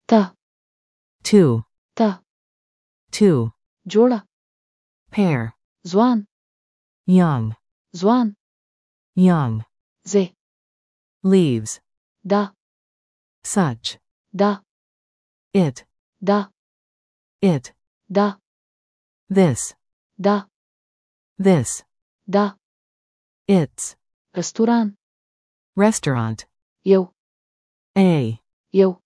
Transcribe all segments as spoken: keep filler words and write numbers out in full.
ته two, ته two, جوړه pair, ځوان young, ځوان young, زه leaves, دا such, دا it, دا it, دا this, دا this, دا its, رستوران restaurant, یو a, یو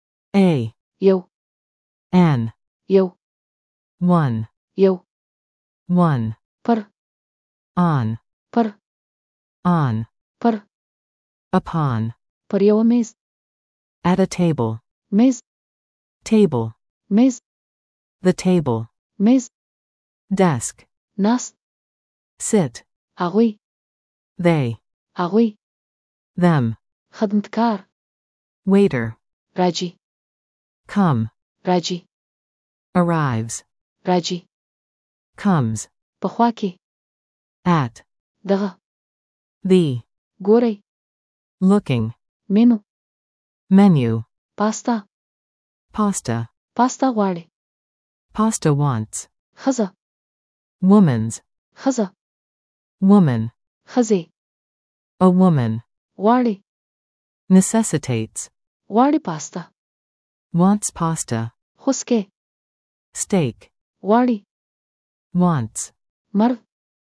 a, یو an, یو one, یو one, پر on, پر on, پر upon, پر یو میز at a table, میز table, میز the table, میز desk, ناست sit, هغوی they, هغوی them, خدمتکار waiter, راجی come, راجی arrives, راجی comes, په خوا کې at, دغه the, ګورئ looking, مینو menu, پاستا pasta, پاستا غواړي pasta wants, ښځه woman's, ښځه woman, ښځې a woman, غواړي necessitates, غواړي پاستا wants pasta, خسکې steak, غواړي wants, مرد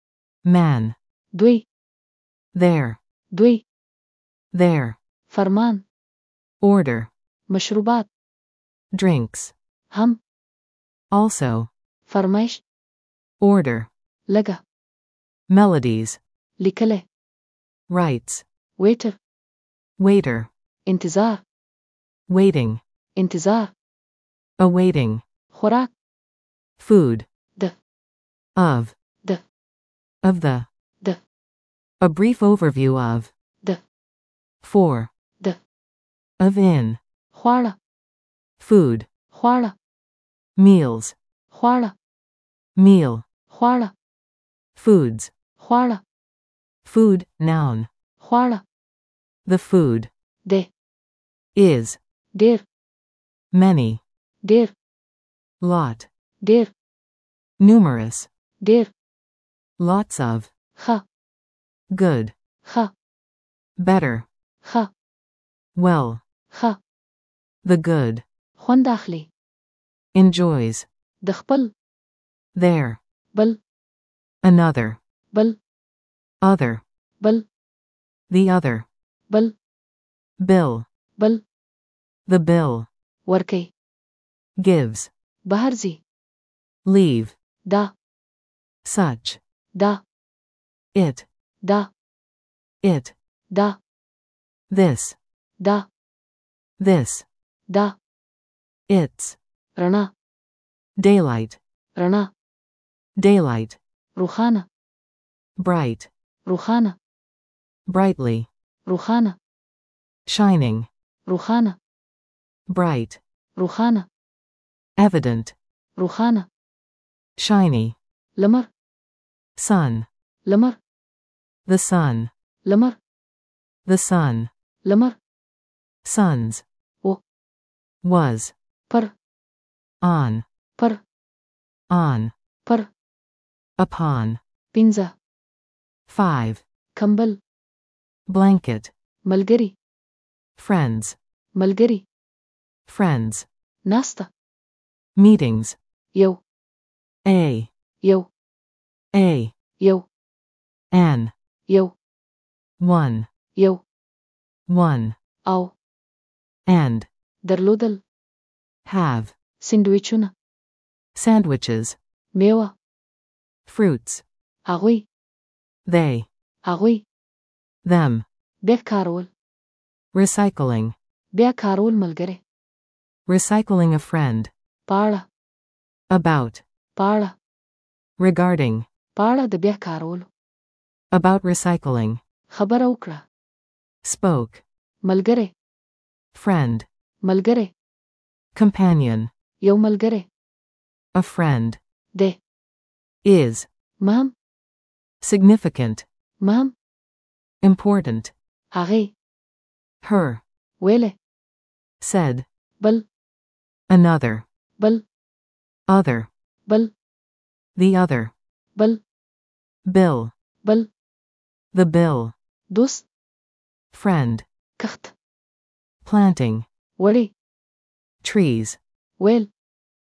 man, دوی there, دوی there, فرمان order, مشروبات drinks, هم also, فرمایش order, لګه melodies, لیکلی rights, ویټر waiter, انتظار waiting, انتظار awaiting, خوراک food, د of, د of the, د a brief overview of, د for, د of in, خواړه food, خواړه meals, خواړه meal, خواړه foods, خواړه food, noun, خواړه the food, د is, ډیر many, ډیر lot, ډیر numerous, ډیر lots of, ښه good, ښه better, ښه well, ښه the good, خوند اخلي enjoys, د خپل there, بل another, بل other, بل the other, بل bill, بل the bill, ورکي gives, بهر ځي leave, دا such, دا it, دا it, دا this, دا this, دا its, رڼا daylight, رڼا daylight, روښانه bright, روښانه brightly, روښانه shining, روښانه bright, روښانه evident, روښانه shiny, لمر sun, لمر the sun, لمر the sun, لمر suns, و was, پر on, پر on, پر upon, پنځه five, کمبل blanket, ملګری friends, ملګری friends, ناسته meetings, یو a, یو a, یو an, یو one, یو one, او and, درلودل have, سینډویچونه sandwiches, میوه fruits, هغوی they, هغوی them, بیا کارول recycling, بیا کارول ملګری recycling a friend, پاړه about, پاړه regarding, پاړه د بیا کارولو about recycling, خبره وکړه spoke, ملګری friend, ملګری companion, یو ملګری a friend, دی is, مهم significant, مهم important, هغې her, ویلې said, بل Another. بل Other. بل The other. بل Bill. بل The bill. دوست Friend. کخت Planting. وړي Trees. ویل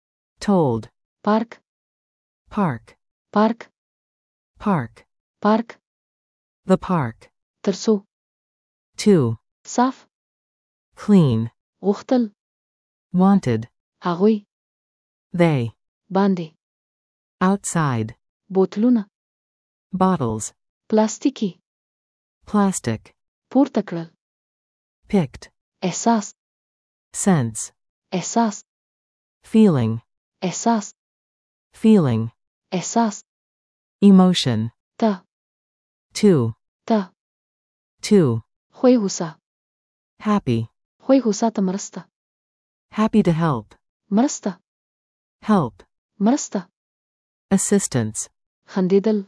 Told. پارک Park. پارک Park. پارک The park. ترڅو To. صاف Clean. غوښتل Wanted. هغوی They. باندې Outside. بوتلونه Bottles. پلاستیکي Plastic. پورته کړل Picked. احساس Sense. احساس Feeling. احساس Feeling. احساس Emotion. ته To. ته To. خوی هوسا Happy. خوی هوسا ته مرسته Happy to help. مرسته Help. مرسته Assistance. خندیدل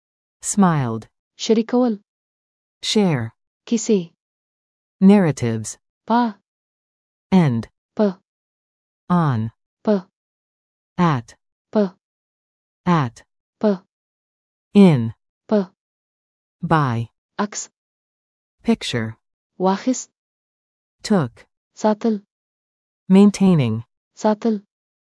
Smiled. شریکول Share. کیسې Narratives. پا End. په On. په At. په At. په In. په By. عکس Picture. واخیست Took. ساتل Maintaining. ساتل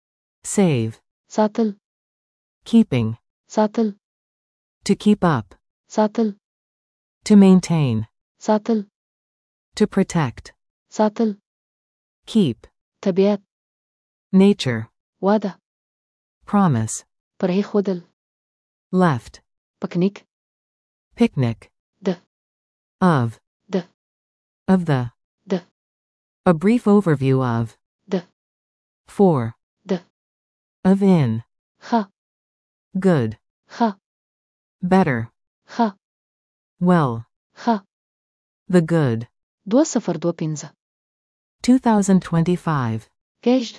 Save. ساتل Keeping. ساتل To keep up. ساتل To maintain. ساتل To protect. ساتل Keep. طبیعت Nature. واده Promise. پرې خودل Left. پکنیک Picnic. د Of. د Of the. د A brief overview of. د For. د Of in. ښه Good. ښه Better. ښه Well. ښه The good. دوه صفر دوه پنځه twenty twenty-five. کېژد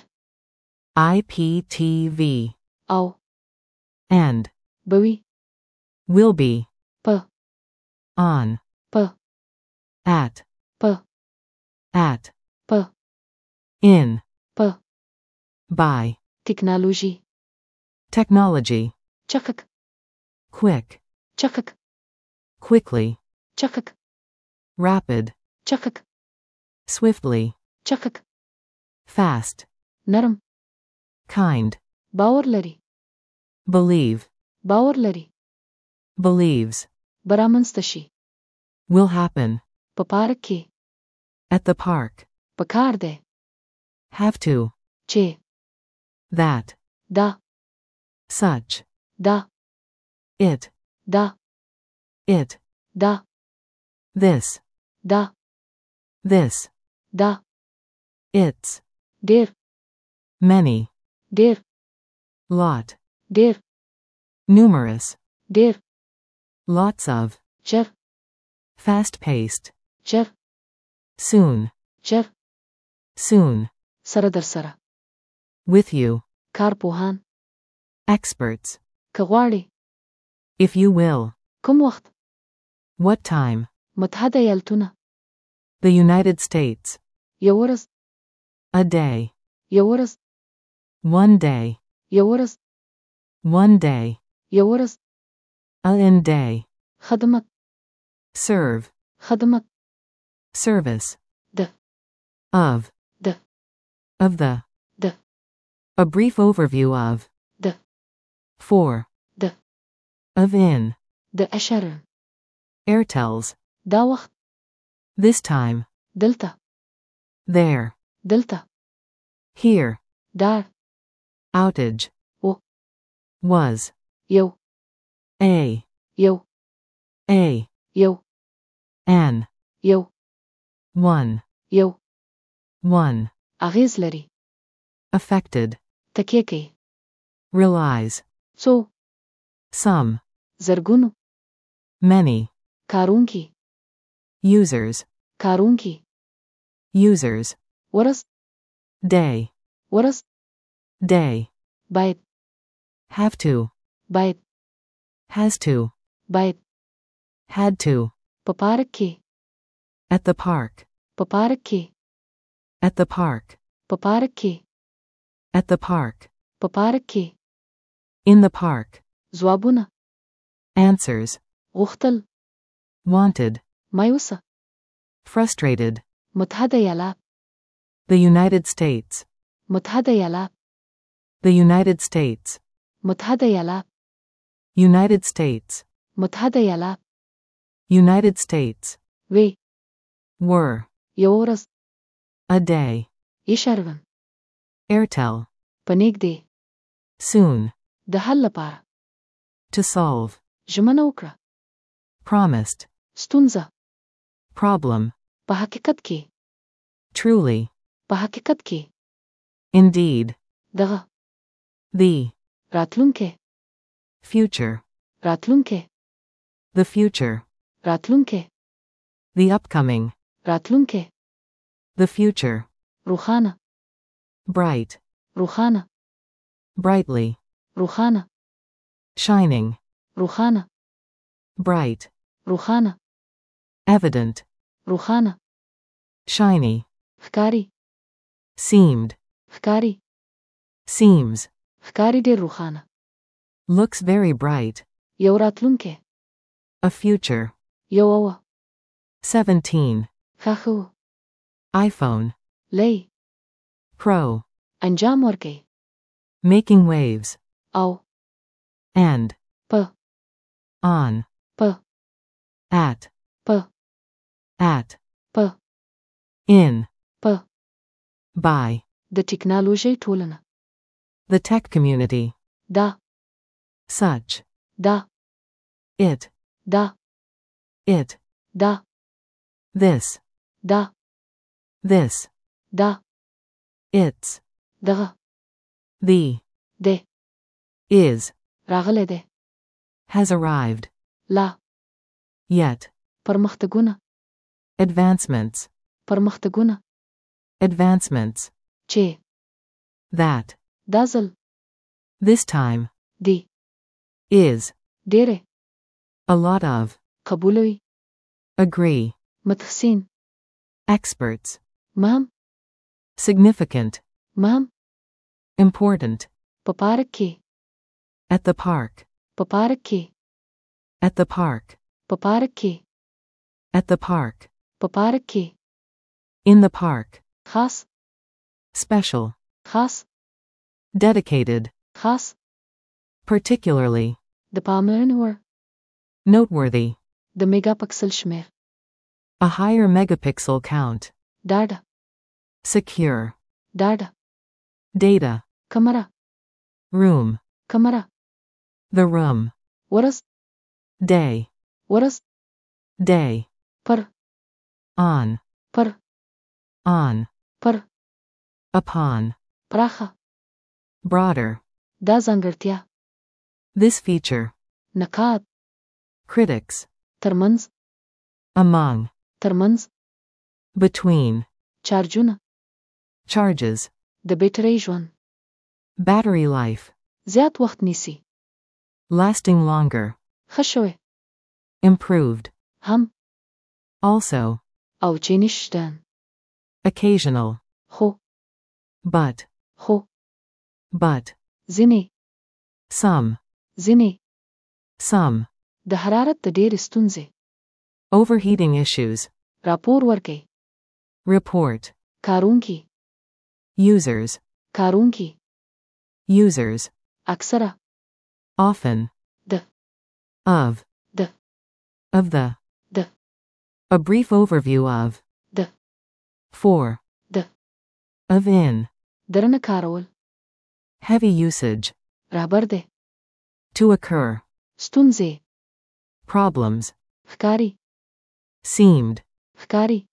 I P T V. او And. بوي Will be. په On. په At. په At. په In. په By. ټکنالوژي Technology. چقک Quick. چقک Quickly. چقک Rapid. چقک Swiftly. چقک Fast. نرم Kind. باور لري Believe. باور لري Believes. برامنځته شي Will happen. په پارک کې At the park. په کار دی Have to. چې That. دا Such. دا It. دا It. دا This. دا This. دا It's. ډیر Many. ډیر Lot. ډیر Numerous. ډیر Lots of. چر Fast paced. چر Soon. چر Soon. سره در سره With you. کارپوهان Experts. که غواړي If you will. کوم وخت What time? متحده ایالتونه The United States. یو ورځ A day. یو ورځ One day. یو ورځ One day. یو ورځ A in day. خدمت Serve. خدمت Service. د Of. د Of the. د A brief overview of. د For. د Of in. د اشاره Airtels. دا وخت This time. دلته There. دلته Here. دا Outage. و Was. یو A. یو A. یو An. یو One. یو One. اغیز لري Affected. تکیه کوي Realize. څو Some. زرګونو Many. کارونکي Users. کارونکي Users. ورځ Day. ورځ Day. باید Have to. باید Has to. باید Had to. په پارک کې At the park. په پارک کې At the park. په پارک کې At the park. په پارک کې. In the park. ځوابونه. Answers. غوښتل. Wanted. مایوسه. Frustrated. متحده ایالات. The United States. متحده ایالات. The United States. متحده ایالات. United States. متحده ایالات. United States. وی. Were. یو ورځ. A day. یشرون. Airtel. په نږدې. Soon. د حل لپاره. To solve. ژمنه وکړه. Promised. ستونزه. Problem. په حقیقت کې. Truly. په حقیقت کې. Indeed. دغه. The. راتلونکې. Future. راتلونکې. The future. راتلونکې. The upcoming. راتلونکې. The future. روښانه. Bright. روښانه. Brightly. روښانه. Shining. روښانه. Bright. روښانه. Evident. روښانه. Shiny. ښکاری. Seemed. ښکاری. Seems. ښکاری ډېر روښانه. Looks very bright. یو راتلونکې. A future. یو اوه. seventeen. ښه ښه. iPhone. لۍ. Pro. انجام ورکوي. Making waves. او. And. په. On. په. At. په. At. په. In. په. By. د ټکنالوژۍ ټولنه. The tech community. دا. Such. دا. It. دا. It. دا. This. دا. This. دا. It's. دغه. The. دی. Is. راغلی دی. Has arrived. لا. Yet. پرمختګونه. Advancements. پرمختګونه. Advancements. چې. That. دا ځل. This time. دی. Is. ډېرې. A lot of. قبولوي. Agree. متخصصین. Experts. مهم. Significant. مهم. Important. په پارک کې. At the park. په پارک کې. At the park. په پارک کې. At the park. په پارک کې. In the park. خاص. Special. خاص. Dedicated. خاص. Particularly. د پاملرنې وړ. Noteworthy. د میگا پکسل شمیر. A higher megapixel count. ډاډه. Secure. ډاډه. Data. کمره. Room. کمره. The room. ورځ. Day. ورځ. Day. پر. On. پر. On. پر. Upon. پراخه. Broader. دا ځانګړتیا. This feature. نقاد. Critics. ترمنځ. Among. ترمنځ. Between. چارجونه. Charges. د بیټرۍ ژوند. Battery life. زیات وخت نیسي. Lasting longer. ښه شوی. Improved. هم. Also. او چې نشته. Occasional. خو. But. خو. But. ځینې. Some. ځینې. Some. د حرارت د ډېرې ستونزې. Overheating issues. راپور ورکړئ. Report. کارونکي. Users. کارونکي. Users. اکثره. Often. د. Of. د. Of the. د. A brief overview of. د. For. د. Of in. درنه کارول. Heavy usage. رابر دی. To occur. ستونزې. Problems. ښکاری. Seemed. ښکاری.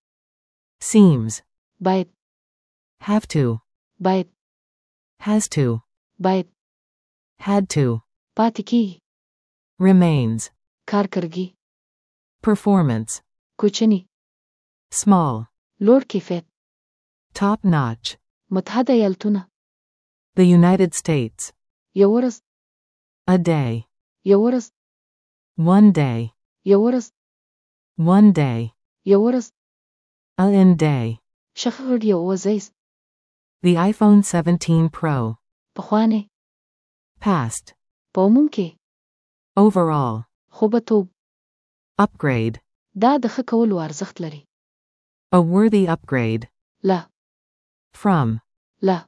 Seems. باید. Have to. باید. Has to. باید. Had to. پاتې کیږي. Remains. کارکرګي. Performance. کوچني. Small. لوړ کیفیت. Top notch. متحده ایالتونه. The United States. یو ورځ. A day. یو ورځ. One day. یو ورځ. One day. یو ورځ. A in day. شخړ یو وزیز. The iPhone seventeen Pro. پخوانی. Past. په عموم کې. Overall. خوبتوب. Upgrade. دا د ښه کولو ارزښت لري. A worthy upgrade. له. From. له.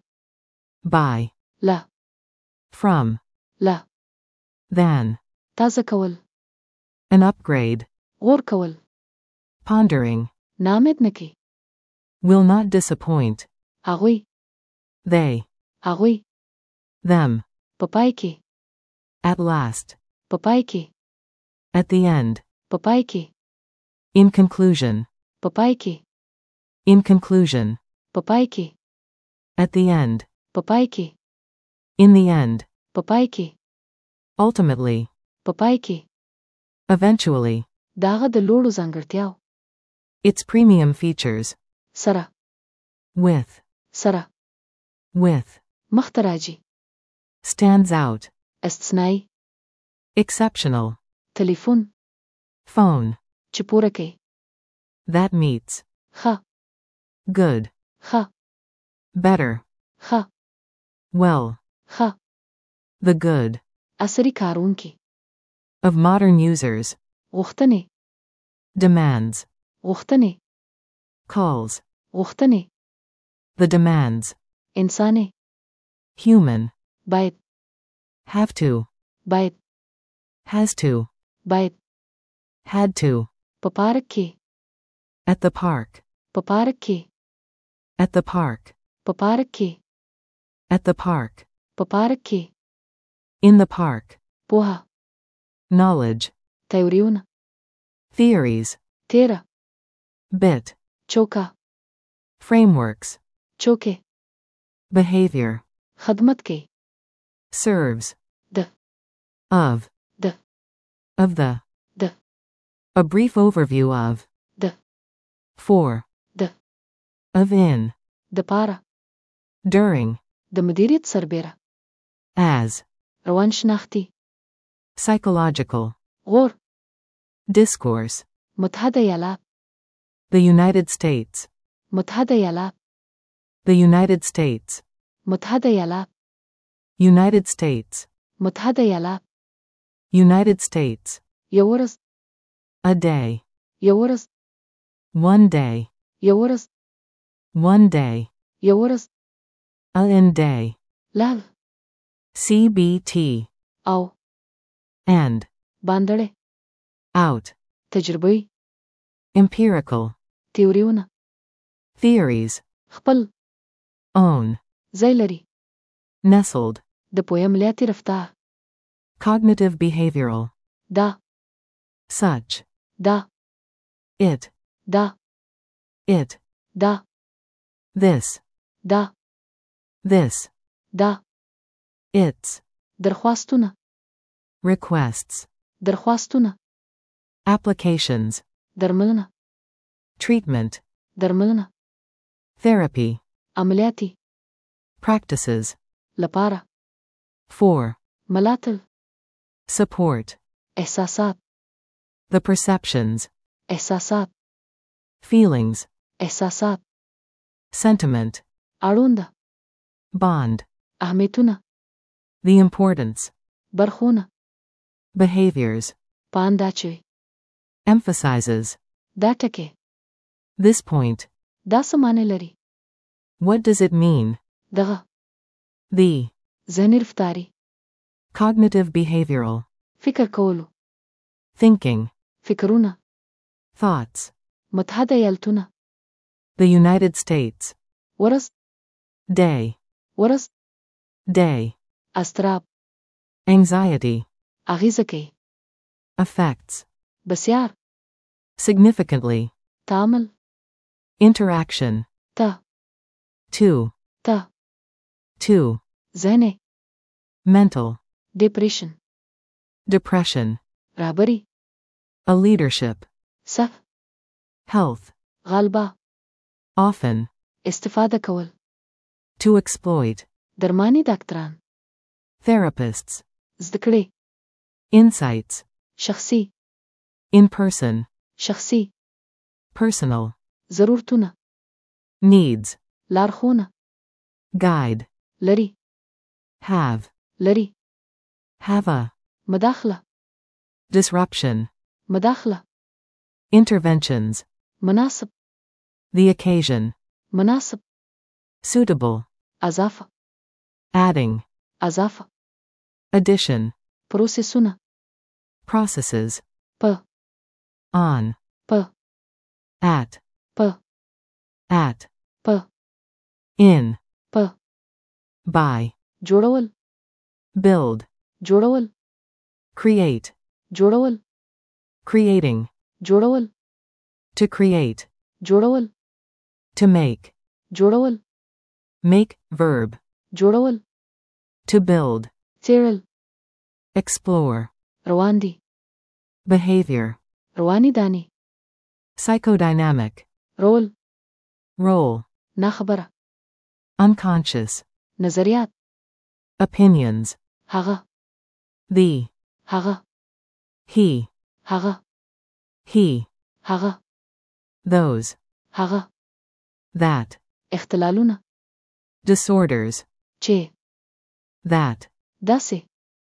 By. له. From. له. Than. تازه کول. An upgrade. غور کول. Pondering. نامید نکی. Will not disappoint. هغوی. They. هغوی. Them. په پای کې. At last. په پای کې. At the end. په پای کې. In conclusion. په پای کې. In conclusion. په پای کې. At the end. په پای کې. In the end. په پای کې. Ultimately. په پای کې. Eventually. داغه د لوړو ځانګړتیاو. Its premium features. سره. With. سره. With. مخته راځي. Stands out. استثنایی. Exceptional. تلیفون. Phone. چې پوره کوي. That meets. ښه. Good. ښه. Better. ښه. Well. ښه. The good. عصري کارونکي. Of modern users. غوښتنې. Demands. غوښتنې. Calls. غوښتنې. The demands. انساني. Human. باید. Have to. باید. Has to. باید. Had to. په پارک کې. At the park. په پارک کې. At the park. په پارک کې. At the park. په پارک کې. In the park. پوهه. Knowledge. تیوریونه. Theories. تیره. Bit. چوکا. Frameworks. چوکې. Behavior. خدمت کوي. Serves. د. Of. د. Of the. د. A brief overview of. د. For. د. Of in. د پاره. During. د مدیریت سربیره. As. روان شناختی. Psychological. غور. Discourse. متحده ایالات. The United States. متحده ایالات. The United States. متحده ایالات. United States. متحده ایالات. United States. یو ورځ. A day. یو ورځ. One day. یو ورځ. One day. یو ورځ. A in day. لال. C B T. او. And. باندړې. Out. تجربوي. Empirical. تیوریونه. Theories. خپل. Own. ځای لري. Nestled. د پوهه عملیاتي رفتار. Cognitive behavioral. دا. Such. دا. It. دا. It. دا. This. دا. This. دا. Its. درخواستونه. Requests. درخواستونه. Applications. درملنه. Treatment. درملنه. Therapy. عملیاتي. Practices. لپاره. For. ملاتړ. Support. احساسات. The perceptions. احساسات. Feelings. احساسات. Sentiment. اړونده. Bond. اهمیتونه. The importance. برخونه. Behaviors. پان دا چې. Emphasizes. دا ټکي. This point. دا څه معنی لري. What does it mean? دغه. The. ذهني رفتاري. Cognitive behavioral. فکر کولو. Thinking. فکرونه. Thoughts. متحده ایالتونه. The United States. ورځ. Day. ورځ. Day. اضطراب. Anxiety. اغیزه کوي. Affects. بسیار. Significantly. تعامل. Interaction. ته. To. ته. To. ذهني. Mental. depression. Depression. رهبري. A leadership. صف. Health. غالبا. Often. استفاده کول. To exploit. درمانی ډاکټران. Therapists. زده کړې. Insights. شخصي. In person. شخصي. Personal. ضرورتونه. Needs. لارښوونه. guide, لري have, لري have a, مداخلة disruption, مداخلة interventions, مناسب the occasion, مناسب suitable, أضافة adding, أضافة addition, بروسيسونه processes, ب on, ب at, ب at, ب in, ب by, جوړول build, جوړول create, جوړول creating, جوړول to create, جوړول to make, جوړول make, verb, جوړول to build, څېړل explore, روان دي behavior, رواني داني psychodynamic, رول role, ناخبره unconscious, نظریات opinions, هغه the, هغه he, هغه he, هغه those, هغه that, اختلالونه disorders, چې that, داسې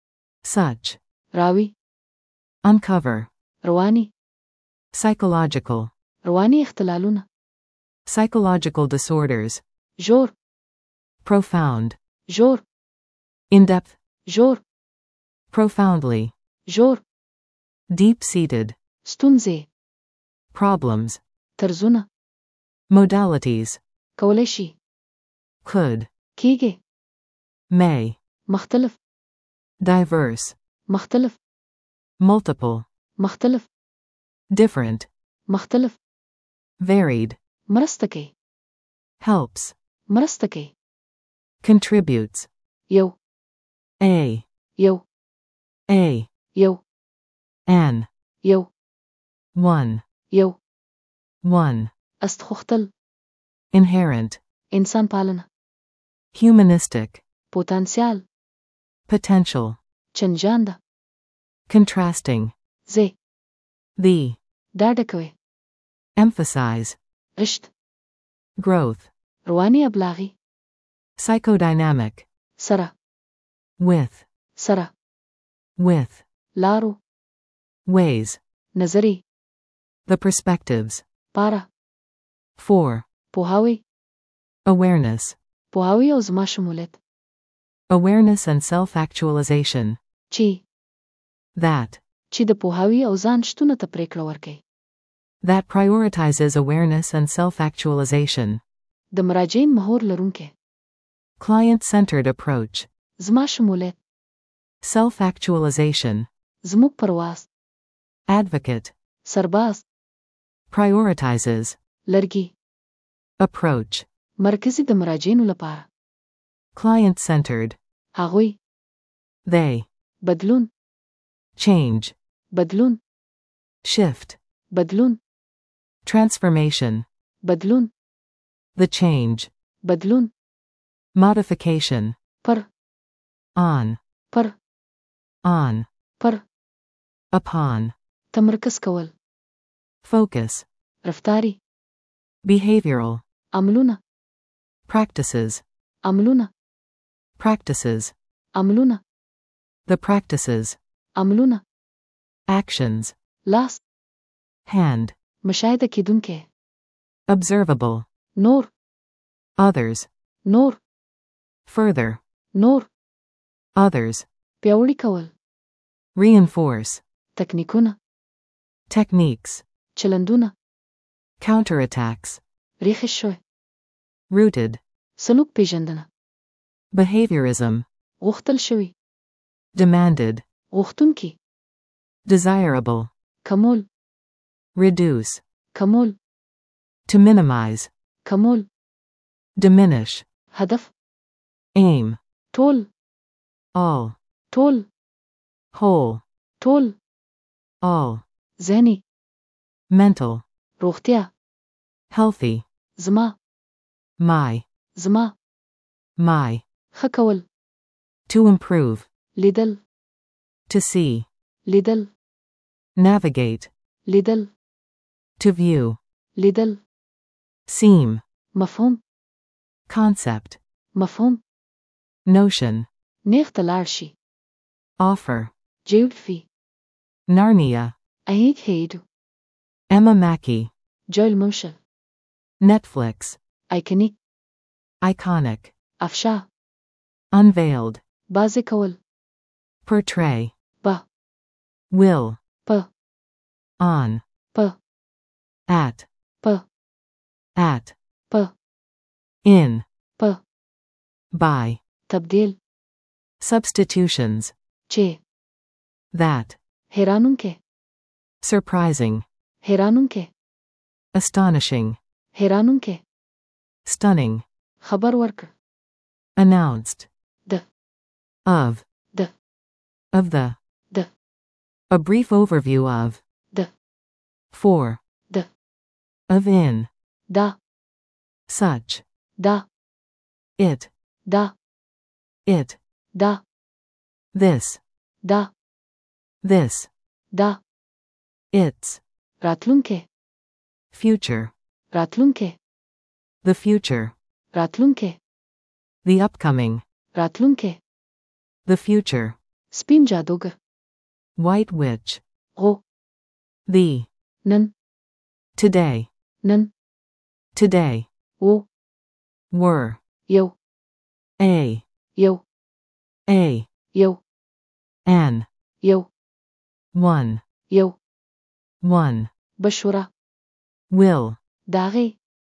such, راوي uncover, رواني psychological, رواني اختلالونه psychological disorders, جوړ profound, جوړ in-depth, جوړ profoundly, جوړ deep-seated, ستونزې problems, طرزونه modalities, کولی شي could, کیږي may, مختلف diverse, مختلف multiple, مختلف different, مختلف varied, مرسته کوي helps, مرسته کوي contributes, یو a, یو a, یو an, یو one, یو one, استخوختل inherent, انسان پالنه humanistic, پوتانسیال potential, چنجانده contrasting, زه the, ډاډه کوي emphasize, رشد growth, رواني ابلاغي psychodynamic, سره with, سره with, لارو ways, نظری the perspectives, پاره for, پوهاوی awareness, پوهاوی او زما شمولیت awareness and self-actualization, چې that, چې د پوهاوی او ځان شتونه ته پریکړه ورکړي that prioritizes awareness and self-actualization, د مراجعین مهور لرونکي client-centered approach, زما شمولیت self-actualization, زموږ پرواز advocate, سرباز prioritizes, لرګي approach, مرکزی د مراجعینو لپاره client-centered, هغوی they, بدلون change, بدلون shift, بدلون transformation, بدلون the change, بدلون modification, پر on, پر on, پر upon, تمرکز کول focus, رفتاری behavioral, عملونه practices, عملونه practices, عملونه the practices, عملونه actions, لاس hand, مشاهده کیدونکې observable, نور others, نور further, نور others, پیاوړي کول reinforce, تکنیکونه techniques, چلندونه counterattacks, ریښې شوی rooted, سلوک پیژندنه behaviorism, غوښتل شوی demanded, غوښتونکي desirable, کمول reduce, کمول to minimize, کمول diminish, هدف aim, ټول all, ټول whole, ټول all, ذهني mental, روغتیا healthy, زما my, زما my, ښه کول to improve, لیدل to see, لیدل navigate, لیدل to view, لیدل seem, مفهوم concept, مفهوم. notion, نیغ ته لاړ شي. offer, جیوډفي. Narnia, أهيك هيدو. Emma Mackey, جوي الموشل. Netflix, أيكونيك. iconic, أفشا. unveiled, بازي كول. portray, با. will, با. on, با. at, با. at, با. in, با. by, تبديل. substitutions, چه. that, هرانونکه. surprising, هرانونکه. astonishing, هرانونکه. stunning, خبر ورکړ. announced, د. of, د. of the, د. a brief overview of, د. for, د. of in, دا. such, دا. it, دا. it, دا. this, دا. this, دا. its, راتلونکه. future, راتلونکه. the future, راتلونکه. the upcoming, راتلونکه. the future, سپین جادوګر. white witch, غو. the, نن. today, نن. today, و. were, یو. a, یو. a, یو. an, یو. one, یو. one, بشوره. will, داغي.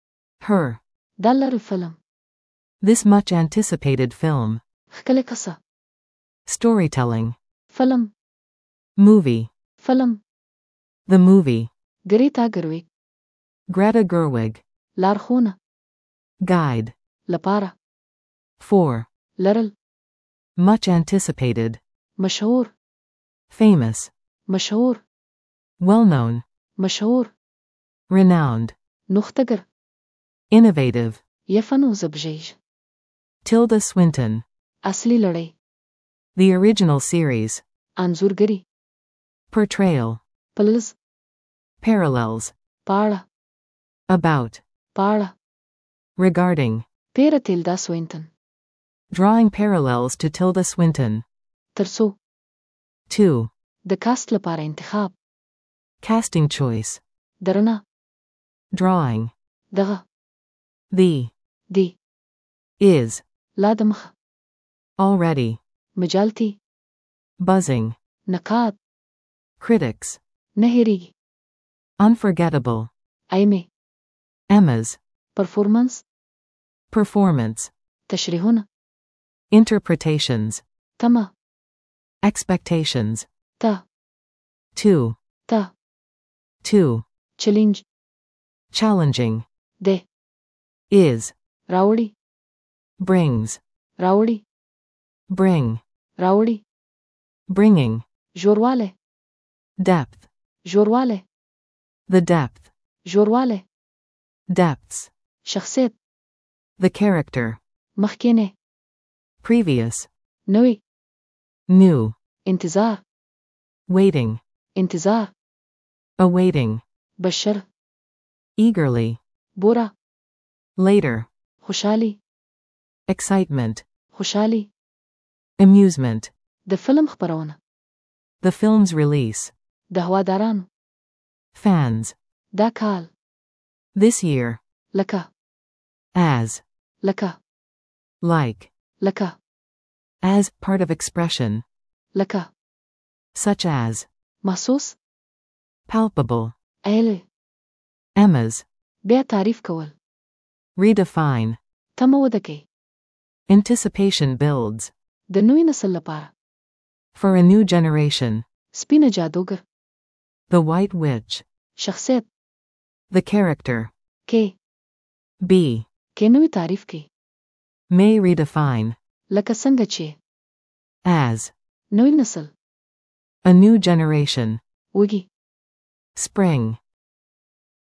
her, دا لر فلم. this much anticipated film, خکل قصه. storytelling, فلم. movie, فلم. the movie, گریتا گرویک. Greta Gerwig, لارخونه. guide, لپاره. for, لرل. much anticipated, مشهور. famous, مشهور. well known, مشهور. renowned, نختګر. innovative, يفنو زبجيج. Tilda Swinton, اصلي لړۍ. the original series, انځورګری. portrayal, پلز. parallels, پاړه. about, پاړه. regarding, پیره تیلدا سوینتن. drawing parallels to Tilda Swinton, ترسو. two, د کاست لپاره انتخاب. casting choice, درنه. drawing, دغه. the, دی. is, لا دمخ. already, مجالتي. buzzing, نقاد. critics, نهري. unforgettable, ايمي. Emma's, performance. performance, تشريحونه. interpretations, تما. expectations, تا. two, تا. two, challenge. challenging, ده. is, راوړي. brings, راوړي. bring, راوړي. bringing, ژورواله. depth, ژورواله. the depth, ژورواله. depths, شخصیت. the character, مخکینه. previous, نوې. new, انتظار. waiting, انتظار. awaiting, بشر. eagerly, بورا. later, خوشحالي. excitement, خوشحالي. amusement, د فلم خبرونه. the film's release, د هوادارانو. fans, دا کال. this year, لکه. as, لکه. like, لکه. as part of expression, لکه. such as, محسوس. palpable, ایله. Emma's, بیا تعریف کول. redefine, تمه وده کوي. anticipation builds, د نوې نسل لپاره. for a new generation, سپینه جادوګر. the white witch, شخصیت. the character, کې. be, کې نوې تعریف کوي. may redefine, لکه څنګه چې. as, نوې نسل. a new generation, وږي. spring,